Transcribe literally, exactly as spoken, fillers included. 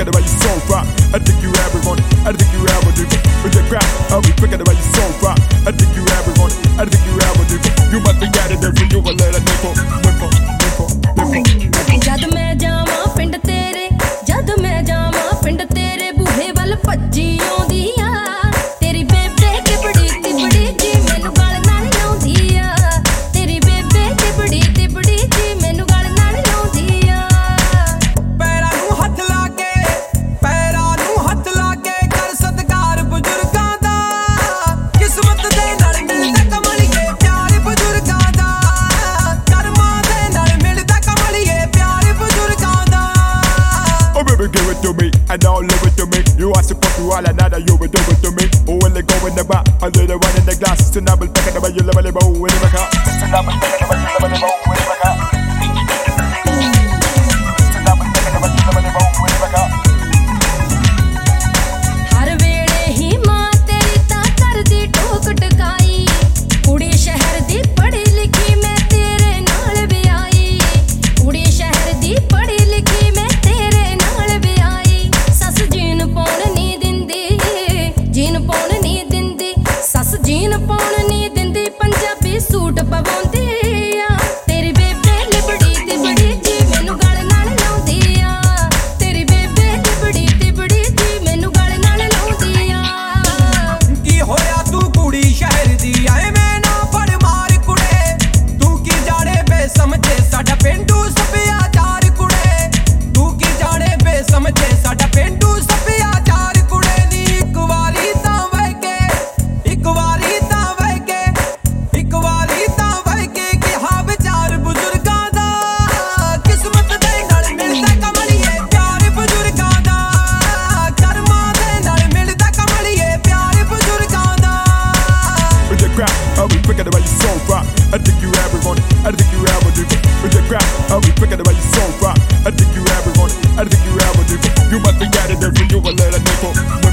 quicker the way you so rock. I think you ever want it, I think you ever do. With your crap, I'll be quicker the way you so rock. I think you ever want it, I think you ever do. You must be out of there for you a little nipple, nipple, nipple, nipple. जद मैं जावां पिंड तेरे, जद मैं जावां पिंड तेरे बूहे वल भज्जी आउंदी आ तेरी बेबे तिबड़ी तिबड़ी जी मैनू गल नाल लाउंदी आ तेरी बेबे तिबड़ी तिबड़ी जी मैनू गल नाल लाउंदी आ पैरां नूं हत्थ ला के पैरां नूं हत्थ ला के कर सत्कार बुजुर्गां दा किस्मत दे नाल मिलदा कमलिए प्यार बुजुर्गां दा करमां दे नाल मिलदा कमलिए प्यार बुजुर्गां दा Oh baby, give it to me, and I'll live it to me. You are supposed to all another, you will do it to me. Oh, when they go in the back, I do the one in the glass. So now we'll take it away, you live in the bow, in the car. So now we'll take it away, you live in the bow, in the car. So now we'll take it away, you live in the bow, in the car. हर वेले ही मां तेरी तां करदी ठोक टकाई कुड़ी शहर दी पढ़ी लिखी मैं तेरे नाल विआई कुड़ी शहर दी पढ़ी लिखी मैं तेरे नाल विआई सस जीन पाउण नी दिंदी जीन पाउण नी दिंदी सस जीन पाउण नी दिंदी पंजाबी सूट पवाउंदी आ तेरी बेबे लिबड़ी तिबड़ी जी मैनू गल नाल लाउंदी आ तेरी बेबे लिबड़ी तिबड़ी जी मैनू गल नाल लाउंदी आ की होया तू कुड़ी शहर दी आए मैं ना फड़ मार कुड़े तू की जाने बे समझे साडा पेंडू सभ्याचार कुड़े तू की जाने बे समझे साडा पेंडू सभ्याचार कुड़े नी एक वारी तां वह के एक वारी तां वह के एक वारी तां वह के कि हां विचार बुजुर्गां दा किस्मत दे नाल मिलदा कमलिए प्यार बुजुर्गां दा करमां दे नाल मिलदा कमलिए प्यार बुजुर्गां दा With your crap, I'll be quicker the way you so rock. I think you ever want it, I think you ever do. With your crap, I'll be quicker the way you so rock. I think you ever want it, I think you ever do. You must be out of there for you a little nipple.